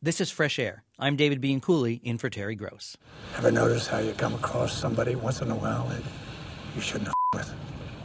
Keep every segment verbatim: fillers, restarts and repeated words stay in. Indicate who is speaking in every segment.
Speaker 1: This is Fresh Air. I'm David Bean Cooley, in for Terry Gross.
Speaker 2: Ever notice how you come across somebody once in a while that you shouldn't have with?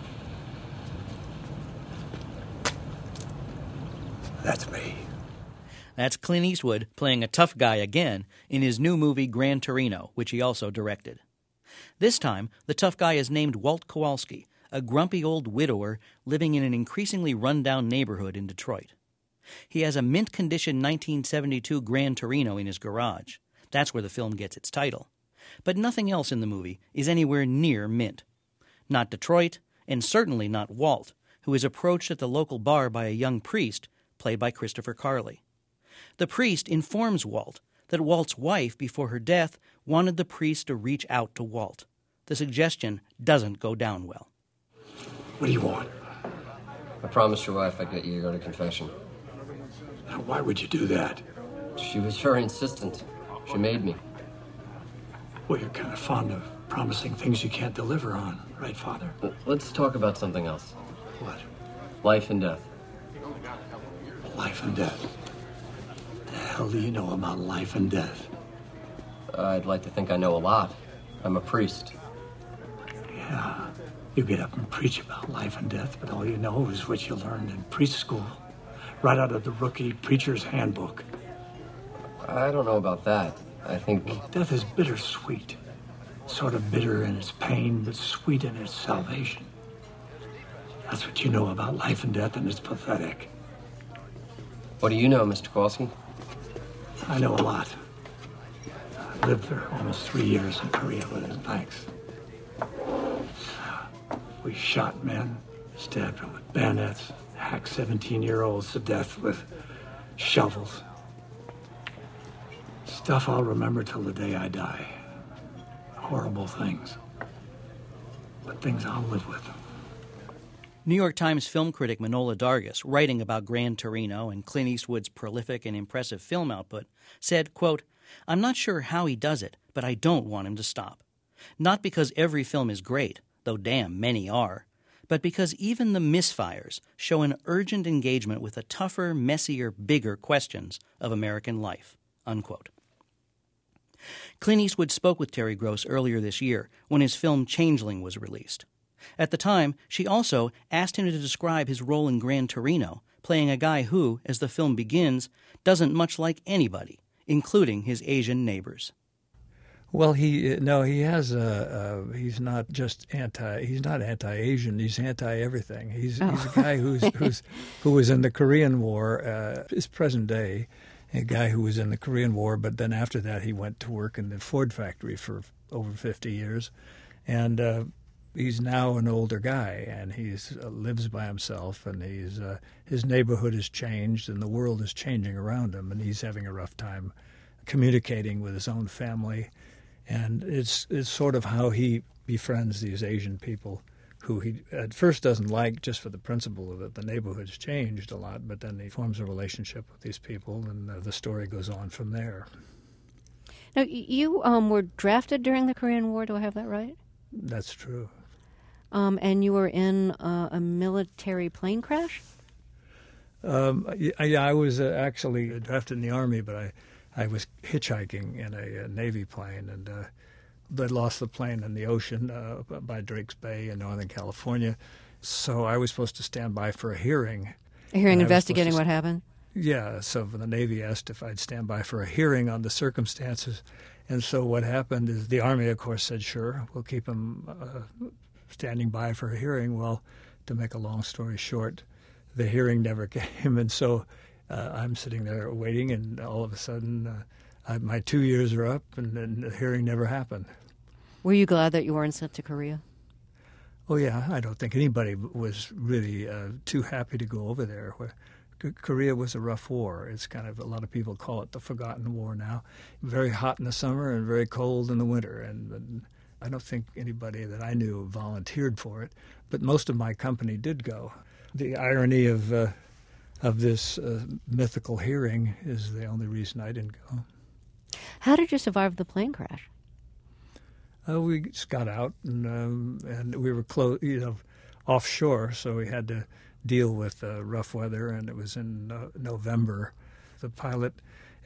Speaker 2: That's me.
Speaker 1: That's Clint Eastwood playing a tough guy again in his new movie Gran Torino, which he also directed. This time, the tough guy is named Walt Kowalski, a grumpy old widower living in an increasingly run-down neighborhood in Detroit. He has a mint-condition nineteen seventy-two Gran Torino in his garage. That's where the film gets its title. But nothing else in the movie is anywhere near mint. Not Detroit, and certainly not Walt, who is approached at the local bar by a young priest, played by Christopher Carley. The priest informs Walt that Walt's wife, before her death, wanted the priest to reach out to Walt. The suggestion doesn't go down well.
Speaker 2: What do you want?
Speaker 3: I promised your wife I'd get you to go to confession.
Speaker 2: Now, why would you do that?
Speaker 3: She was very insistent. She made me.
Speaker 2: Well, you're kind of fond of promising things you can't deliver on, right, Father?
Speaker 3: Let's talk about something else.
Speaker 2: What?
Speaker 3: Life and death.
Speaker 2: Life and death. The hell do you know about life and death?
Speaker 3: Uh, I'd like to think I know a lot. I'm a priest.
Speaker 2: Yeah, you get up and preach about life and death, but all you know is what you learned in priest school, right out of the rookie preacher's handbook.
Speaker 3: I don't know about that. I think...
Speaker 2: Well, death is bittersweet. Sort of bitter in its pain, but sweet in its salvation. That's what you know about life and death, and it's pathetic.
Speaker 3: What do you know, Mister Kowalski?
Speaker 2: I know a lot. I lived for almost three years in Korea with his thanks. We shot men, stabbed them with bayonets, hacked seventeen-year-olds to death with shovels. Stuff I'll remember till the day I die. Horrible things. But things I'll live with.
Speaker 1: New York Times film critic Manohla Dargis, writing about Gran Torino and Clint Eastwood's prolific and impressive film output, said, quote, "I'm not sure how he does it, but I don't want him to stop. Not because every film is great, though damn many are, but because even the misfires show an urgent engagement with the tougher, messier, bigger questions of American life," unquote. Clint Eastwood spoke with Terry Gross earlier this year when his film Changeling was released. At the time, she also asked him to describe his role in Gran Torino, playing a guy who, as the film begins, doesn't much like anybody, including his Asian neighbors.
Speaker 4: Well, he no, he has a. Uh, he's not just anti. He's not anti-Asian. He's anti-everything. He's oh. he's a guy who's who's who was in the Korean War. Uh, is present day, a guy who was in the Korean War, but then after that he went to work in the Ford factory for over fifty years, and. Uh, He's now an older guy, and he uh, lives by himself, and he's uh, his neighborhood has changed, and the world is changing around him, and he's having a rough time communicating with his own family. And it's it's sort of how he befriends these Asian people who he at first doesn't like just for the principle that the neighborhood's changed a lot, but then he forms a relationship with these people, and uh, the story goes on from there.
Speaker 5: Now, you um, were drafted during the Korean War, do I have that right?
Speaker 4: That's true.
Speaker 5: Um, and you were in uh, a military plane crash?
Speaker 4: Um, I, I was uh, actually drafted in the Army, but I, I was hitchhiking in a, a Navy plane, and uh, they lost the plane in the ocean uh, by Drake's Bay in Northern California. So I was supposed to stand by for a hearing.
Speaker 5: A hearing investigating what happened?
Speaker 4: Yeah, so the Navy asked if I'd stand by for a hearing on the circumstances. And so what happened is the Army, of course, said, sure, we'll keep him uh, standing by for a hearing. Well, to make a long story short, the hearing never came. And so uh, I'm sitting there waiting, and all of a sudden uh, I, my two years are up, and, and the hearing never happened.
Speaker 5: Were you glad that you weren't sent to Korea?
Speaker 4: Oh, yeah. I don't think anybody was really uh, too happy to go over there. Where Korea was a rough war. It's kind of, a lot of people call it the forgotten war now. Very hot in the summer and very cold in the winter. And, and I don't think anybody that I knew volunteered for it, but most of my company did go. The irony of uh, of this uh, mythical hearing is the only reason I didn't go.
Speaker 5: How did you survive the plane crash?
Speaker 4: Uh, we just got out, and um, and we were close, you know, offshore, so we had to deal with uh, rough weather, and it was in uh, November. The pilot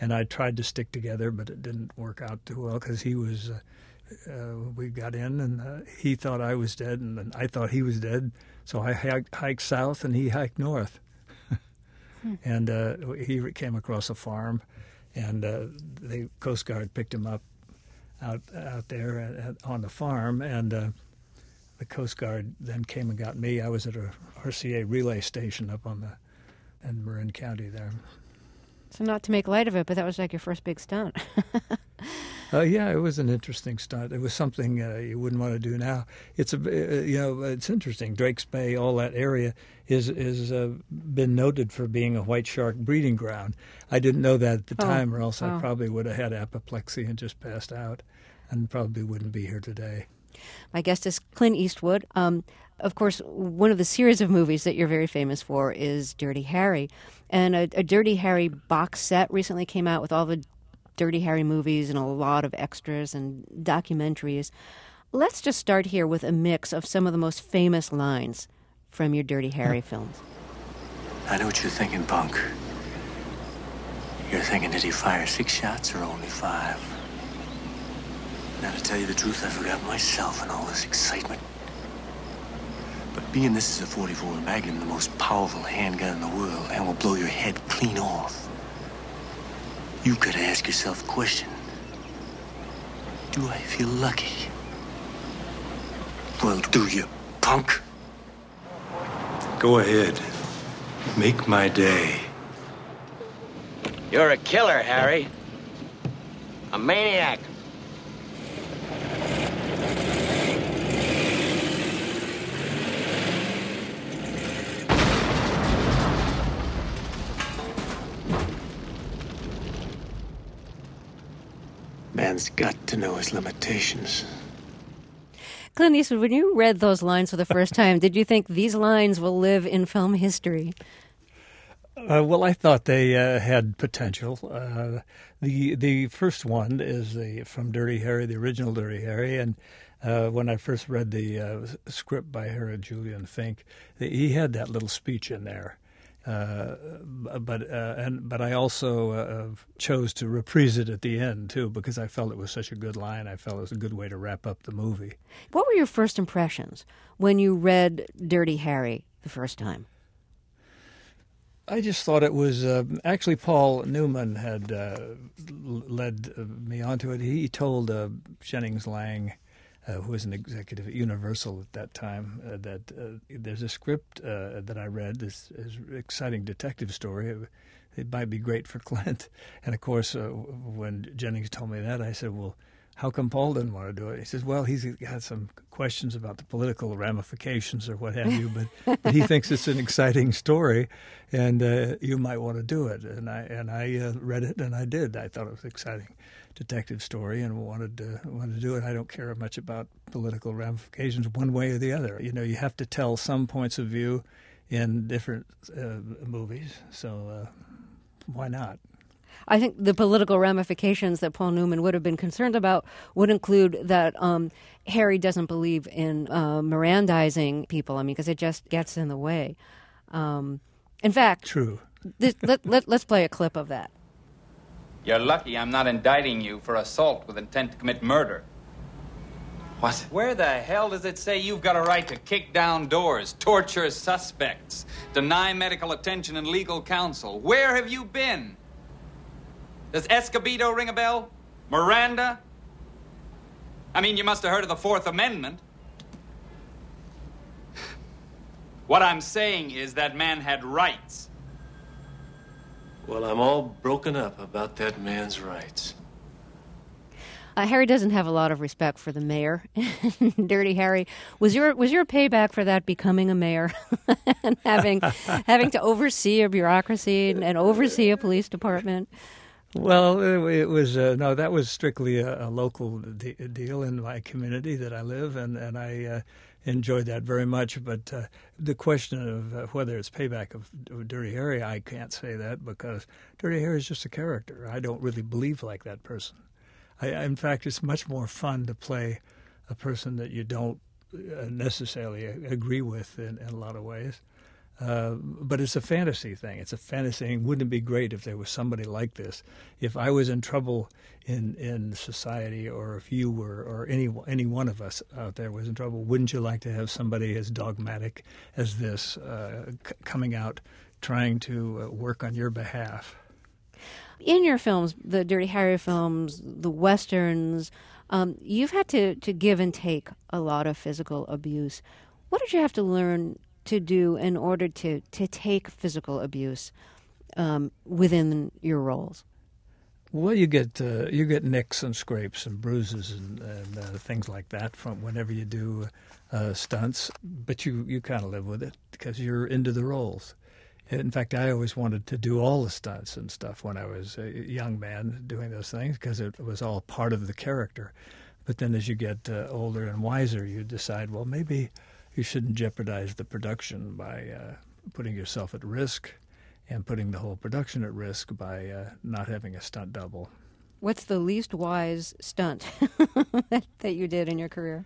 Speaker 4: and I tried to stick together, but it didn't work out too well because he was. Uh, uh, we got in, and uh, he thought I was dead, and then I thought he was dead. So I hiked, hiked south, and he hiked north. hmm. And uh, he came across a farm, and uh, the Coast Guard picked him up out out there at, at, on the farm, and uh, the Coast Guard then came and got me. I was at a R C A relay station up on the in Marin County there.
Speaker 5: So not to make light of it, but that was like your first big stunt.
Speaker 4: uh, yeah, it was an interesting stunt. It was something uh, you wouldn't want to do now. It's a uh, you know it's interesting. Drake's Bay, all that area is is uh, been noted for being a white shark breeding ground. I didn't know that at the
Speaker 5: oh.
Speaker 4: time, or else
Speaker 5: oh.
Speaker 4: I probably would have had apoplexy and just passed out, and probably wouldn't be here today.
Speaker 5: My guest is Clint Eastwood. Um, of course, one of the series of movies that you're very famous for is Dirty Harry. And a, a Dirty Harry box set recently came out with all the Dirty Harry movies and a lot of extras and documentaries. Let's just start here with a mix of some of the most famous lines from your Dirty Harry films.
Speaker 2: I know what you're thinking, punk. You're thinking, did he fire six shots or only five? Now, to tell you the truth, I forgot myself in all this excitement. But being this is a forty-four Magnum, the most powerful handgun in the world, and will blow your head clean off, you could ask yourself a question. Do I feel lucky? Well, do you, punk? Go ahead. Make my day.
Speaker 6: You're a killer, Harry. A maniac.
Speaker 2: Man's got to know his limitations.
Speaker 5: Clint Eastwood, when you read those lines for the first time, did you think these lines will live in film history?
Speaker 4: Uh, well, I thought they uh, had potential. Uh, the the first one is the from Dirty Harry, the original Dirty Harry, and uh, when I first read the uh, script by Herod Julian Fink, he had that little speech in there. Uh, but uh, and but I also uh, chose to reprise it at the end too because I felt it was such a good line. I felt it was a good way to wrap up the movie.
Speaker 5: What were your first impressions when you read Dirty Harry the first time?
Speaker 4: I just thought it was uh, actually Paul Newman had uh, led me onto it. He told uh, Jennings Lang, Uh, who was an executive at Universal at that time, uh, that uh, there's a script uh, that I read, this, this exciting detective story. It, it might be great for Clint. And, of course, uh, when Jennings told me that, I said, well, how come Paul didn't want to do it? He says, well, he's got some questions about the political ramifications or what have you, but, but he thinks it's an exciting story, and uh, you might want to do it. And I, and I uh, read it, and I did. I thought it was exciting detective story and wanted to wanted to do it. I don't care much about political ramifications one way or the other. You know, you have to tell some points of view in different uh, movies, so uh, why not?
Speaker 5: I think the political ramifications that Paul Newman would have been concerned about would include that um, Harry doesn't believe in uh, Mirandizing people. I mean, because it just gets in the way. Um, in fact,
Speaker 4: true.
Speaker 5: this, let, let, let's play a clip of that.
Speaker 7: You're lucky I'm not indicting you for assault with intent to commit murder.
Speaker 6: What?
Speaker 7: Where the hell does it say you've got a right to kick down doors, torture suspects, deny medical attention and legal counsel? Where have you been? Does Escobedo ring a bell? Miranda? I mean, you must have heard of the Fourth Amendment. What I'm saying is that man had rights.
Speaker 2: Well, I'm all broken up about that man's rights.
Speaker 5: Uh, Harry doesn't have a lot of respect for the mayor. Dirty Harry, was your was your payback for that becoming a mayor and having having to oversee a bureaucracy and, and oversee a police department?
Speaker 4: Well, it, it was uh, no, that was strictly a, a local de- deal in my community that I live, and and I uh, enjoyed that very much. But uh, the question of uh, whether it's payback of, of Dirty Harry, I can't say that because Dirty Harry is just a character. I don't really believe like that person. I, in fact, it's much more fun to play a person that you don't necessarily agree with in, in a lot of ways. Uh, but it's a fantasy thing. It's a fantasy thing. Wouldn't it be great if there was somebody like this? If I was in trouble in, in society, or if you were, or any any one of us out there was in trouble, wouldn't you like to have somebody as dogmatic as this uh, c- coming out, trying to uh, work on your behalf?
Speaker 5: In your films, the Dirty Harry films, the Westerns, um, you've had to, to give and take a lot of physical abuse. What did you have to learn to do in order to, to take physical abuse um, within your roles?
Speaker 4: Well, you get uh, you get nicks and scrapes and bruises and, and uh, things like that from whenever you do uh, stunts, but you, you kind of live with it because you're into the roles. In fact, I always wanted to do all the stunts and stuff when I was a young man doing those things because it was all part of the character. But then as you get uh, older and wiser, you decide, well, maybe you shouldn't jeopardize the production by uh, putting yourself at risk and putting the whole production at risk by uh, not having a stunt double.
Speaker 5: What's the least wise stunt that you did in your career?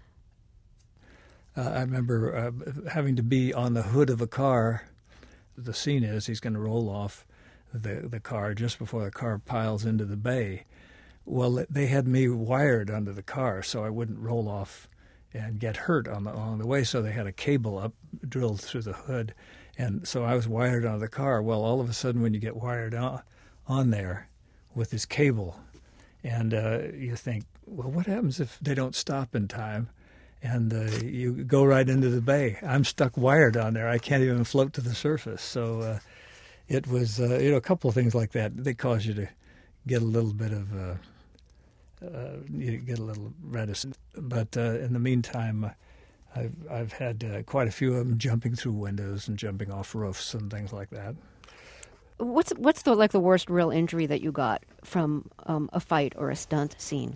Speaker 4: Uh, I remember uh, having to be on the hood of a car. The scene is he's going to roll off the the car just before the car piles into the bay. Well, they had me wired under the car so I wouldn't roll off and get hurt on the, along the way. So they had a cable up drilled through the hood, and so I was wired onto the car. Well, all of a sudden, when you get wired on, on there with this cable, and uh, you think, well, what happens if they don't stop in time? And uh, you go right into the bay. I'm stuck wired on there. I can't even float to the surface. So uh, it was, uh, you know, a couple of things like that. They cause you to get a little bit of, uh, uh, you get a little reticent. But uh, in the meantime, I've I've had uh, quite a few of them jumping through windows and jumping off roofs and things like that.
Speaker 5: What's what's the like the worst real injury that you got from um, a fight or a stunt scene?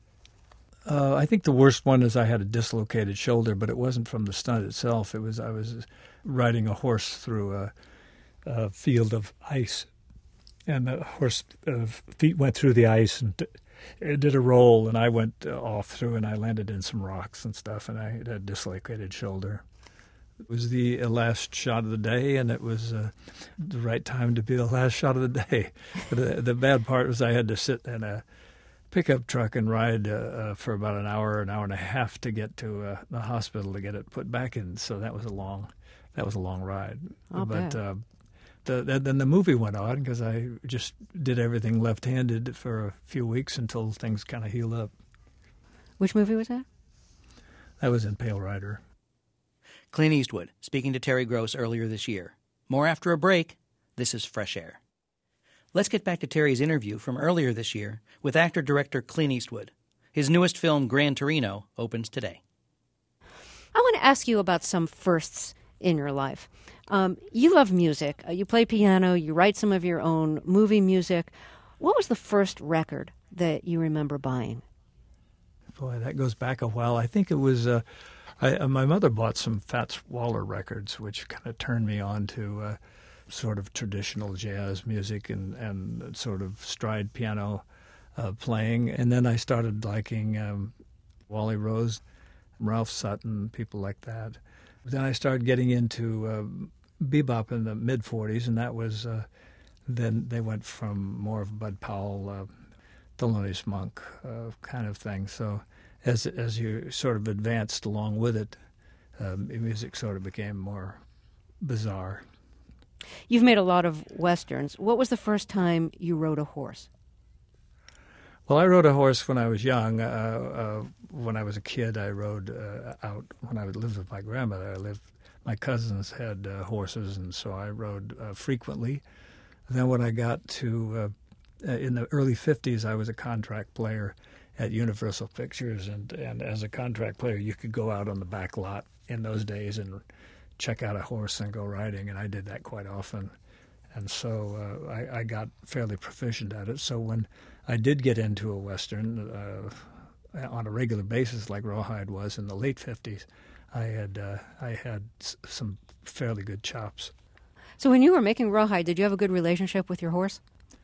Speaker 4: Uh, I think the worst one is I had a dislocated shoulder, but it wasn't from the stunt itself. It was I was riding a horse through a, a field of ice, and the horse uh, feet went through the ice and t- it did a roll, and I went uh, off through, and I landed in some rocks and stuff, and I had a dislocated shoulder. It was the last shot of the day, and it was uh, the right time to be the last shot of the day. But the, the bad part was I had to sit in a pickup truck and ride uh, uh, for about an hour, an hour and a half to get to uh, the hospital to get it put back in. So that was a long, that was a long ride.
Speaker 5: I'll
Speaker 4: but
Speaker 5: bet.
Speaker 4: Uh, the, the, then the movie went on because I just did everything left-handed for a few weeks until things kind of healed up.
Speaker 5: Which movie was that?
Speaker 4: That was in Pale Rider.
Speaker 1: Clint Eastwood speaking to Terry Gross earlier this year. More after a break. This is Fresh Air. Let's get back to Terry's interview from earlier this year with actor-director Clint Eastwood. His newest film, Gran Torino, opens today.
Speaker 5: I want to ask you about some firsts in your life. Um, you love music. Uh, you play piano. You write some of your own movie music. What was the first record that you remember buying?
Speaker 4: Boy, that goes back a while. I think it was uh, I, uh, my mother bought some Fats Waller records, which kind of turned me on to uh, sort of traditional jazz music and, and sort of stride piano uh, playing. And then I started liking um, Wally Rose, Ralph Sutton, people like that. Then I started getting into uh, bebop in the mid-forties, and that was uh, then they went from more of Bud Powell, uh, Thelonious Monk uh, kind of thing. So as as you sort of advanced along with it, um, music sort of became more bizarre.
Speaker 5: You've made a lot of Westerns. What was the first time you rode a horse?
Speaker 4: Well, I rode a horse when I was young. Uh, uh, when I was a kid, I rode uh, out. When I lived with my grandmother, I lived. My cousins had uh, horses, and so I rode uh, frequently. Then when I got to uh, in the early fifties, I was a contract player at Universal Pictures, and, and as a contract player, you could go out on the back lot in those days and check out a horse and go riding, and I did that quite often. And so uh, I, I got fairly proficient at it. So when I did get into a Western uh, on a regular basis, like Rawhide was in the late fifties, I had uh, I had s- some fairly good chops.
Speaker 5: So when you were making Rawhide, did you have a good relationship with your horse?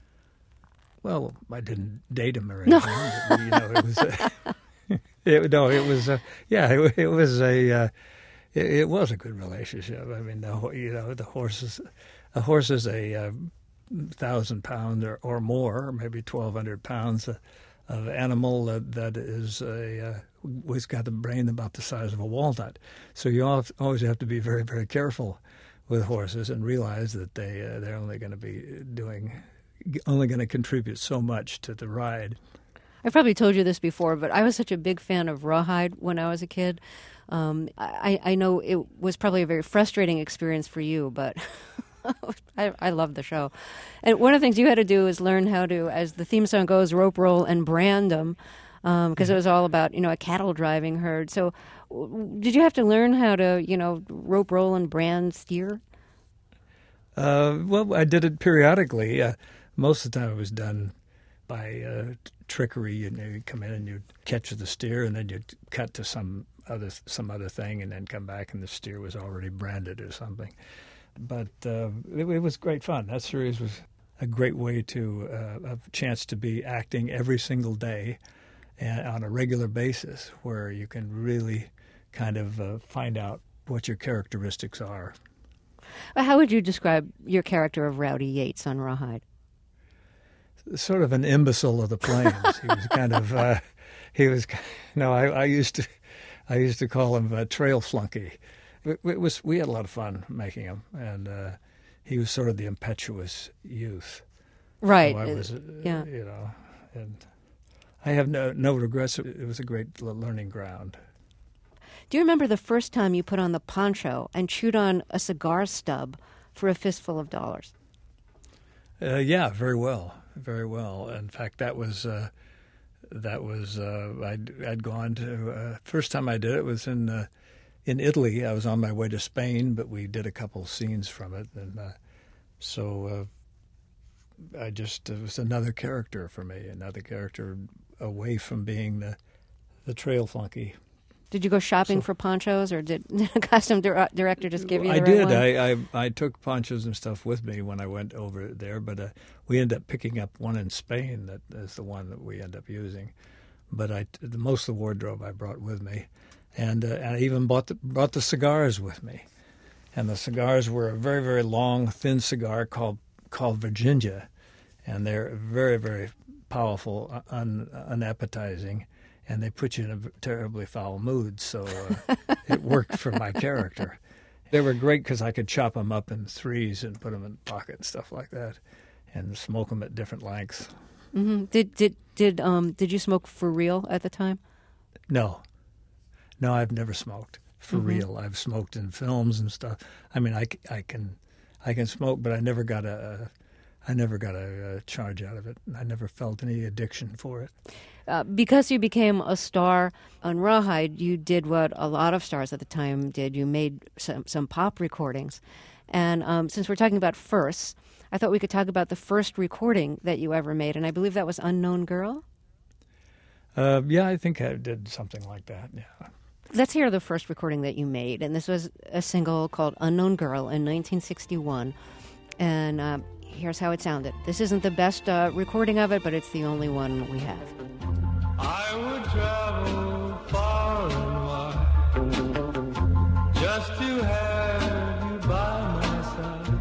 Speaker 4: Well, I didn't date him or anything. No. You know, it was uh, it, no, it was uh, yeah, it, it was a uh, it, it was a good relationship. I mean, the, you know, the horses, a horse is a uh, thousand pound or, or more, maybe twelve hundred pounds uh, of animal that, that is a uh, was got a brain about the size of a walnut. So you always have to be very, very careful with horses and realize that they uh, they're only going to be doing only going to contribute so much to the ride.
Speaker 5: I've probably told you this before, but I was such a big fan of Rawhide when I was a kid. Um, I, I know it was probably a very frustrating experience for you, but I, I loved the show. And one of the things you had to do is learn how to, as the theme song goes, rope roll and brand them, because um, it was all about, you know, a cattle driving herd. So w- did you have to learn how to, you know, rope roll and brand steer?
Speaker 4: Uh, well, I did it periodically. Uh, most of the time it was done by uh, trickery. You know, you'd come in and you'd catch the steer, and then you'd cut to some other some other thing, and then come back, and the steer was already branded or something. But uh, it, it was great fun. That series was a great way to uh, have a chance to be acting every single day and on a regular basis, where you can really kind of uh, find out what your characteristics are.
Speaker 5: How would you describe your character of Rowdy Yates on Rawhide?
Speaker 4: Sort of an imbecile of the plains. He was kind of, uh, he was, no, I, I used to, I used to call him a trail flunky. It, it was, we had a lot of fun making him, and uh, he was sort of the impetuous youth.
Speaker 5: Right.
Speaker 4: So I was, uh,
Speaker 5: yeah.
Speaker 4: You know, and I have no no regrets. It was a great learning ground.
Speaker 5: Do you remember the first time you put on the poncho and chewed on a cigar stub for a fistful of dollars?
Speaker 4: Uh, yeah, very well, very well. In fact, that was uh, that was uh, I'd, I'd gone to uh, first time I did it was in uh, in Italy. I was on my way to Spain, but we did a couple scenes from it, and uh, so uh, I just it was another character for me, another character away from being the the trail flunky.
Speaker 5: Did you go shopping so, for ponchos, or did the costume dir- director just give you the
Speaker 4: I
Speaker 5: right
Speaker 4: did.
Speaker 5: one?
Speaker 4: I, I I took ponchos and stuff with me when I went over there, but uh, we ended up picking up one in Spain that is the one that we end up using. But I, the most of the wardrobe I brought with me, and, uh, and I even bought the, brought the cigars with me. And the cigars were a very, very long, thin cigar called called Virginia, and they're very, very powerful, un, unappetizing. And they put you in a terribly foul mood, so uh, it worked for my character. They were great because I could chop them up in threes and put them in the pocket and stuff like that, and smoke them at different lengths.
Speaker 5: Mm-hmm. Did did did um did you smoke for real at the time?
Speaker 4: No, no, I've never smoked for
Speaker 5: mm-hmm.
Speaker 4: real. I've smoked in films and stuff. I mean, I, I can I can smoke, but I never got a. I never got a, a charge out of it. I never felt any addiction for it.
Speaker 5: Uh, because you became a star on Rawhide, you did what a lot of stars at the time did. You made some, some pop recordings. And um, since we're talking about firsts, I thought we could talk about the first recording that you ever made, and I believe that was Unknown Girl?
Speaker 4: Uh, yeah, I think I did something like that, yeah.
Speaker 5: Let's hear the first recording that you made, and this was a single called Unknown Girl in nineteen sixty-one. And uh, here's how it sounded. This isn't the best uh, recording of it, but it's the only one we have.
Speaker 8: I would travel far and wide just to have you by my side.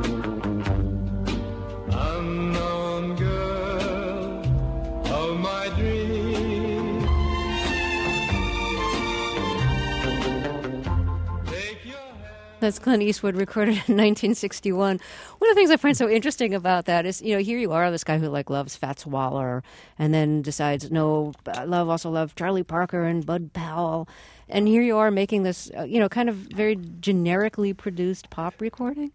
Speaker 8: Unknown girl of my dreams. Take your hand.
Speaker 5: That's Clint Eastwood, recorded in nineteen sixty-one. One of the things I find so interesting about that is, you know, here you are, this guy who like loves Fats Waller, and then decides, no, I love also love Charlie Parker and Bud Powell, and here you are making this, uh, you know, kind of very generically produced pop recording.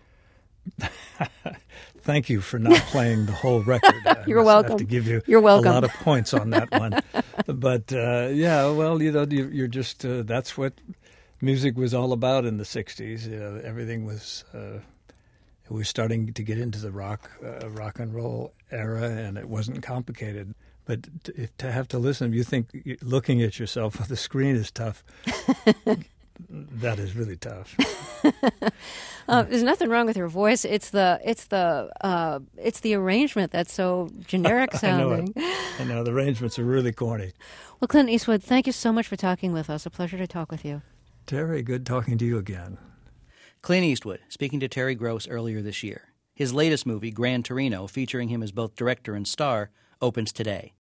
Speaker 4: Thank you for not playing the whole record.
Speaker 5: You're
Speaker 4: I
Speaker 5: welcome.
Speaker 4: have to give you
Speaker 5: You're welcome.
Speaker 4: a lot of points on that one. But uh, yeah, well, you know, you're just uh, that's what music was all about in the sixties. You know, everything was. Uh, we were starting to get into the rock, uh, rock and roll era, and it wasn't complicated. But to, to have to listen, you think looking at yourself on the screen is tough. That is really tough.
Speaker 5: uh, there's nothing wrong with your voice. It's the it's the uh, it's the arrangement that's so generic sounding.
Speaker 4: I know it. I know the arrangements are really corny.
Speaker 5: Well, Clint Eastwood, thank you so much for talking with us. A pleasure to talk with you.
Speaker 4: Terry, good talking to you again.
Speaker 1: Clint Eastwood, speaking to Terry Gross earlier this year. His latest movie, Gran Torino, featuring him as both director and star, opens today.